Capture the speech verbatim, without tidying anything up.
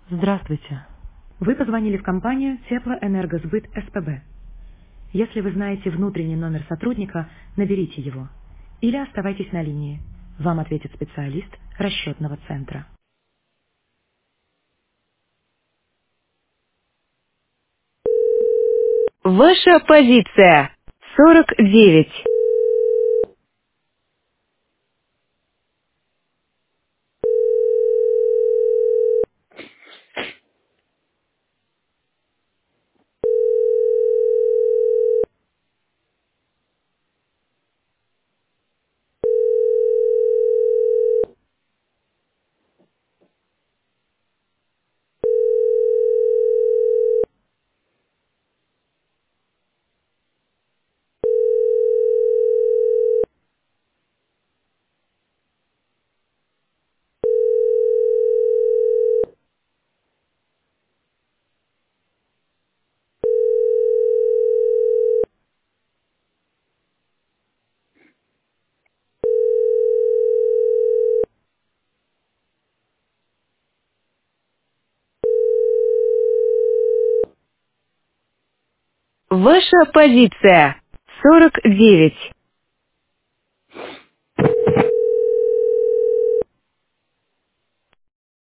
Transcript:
Здравствуйте. Вы позвонили в компанию Теплоэнергосбыт СПБ. Если вы знаете внутренний номер сотрудника, наберите его. Или оставайтесь на линии. Вам ответит специалист расчетного центра. Ваша позиция сорок девять. Ваша позиция сорок девять.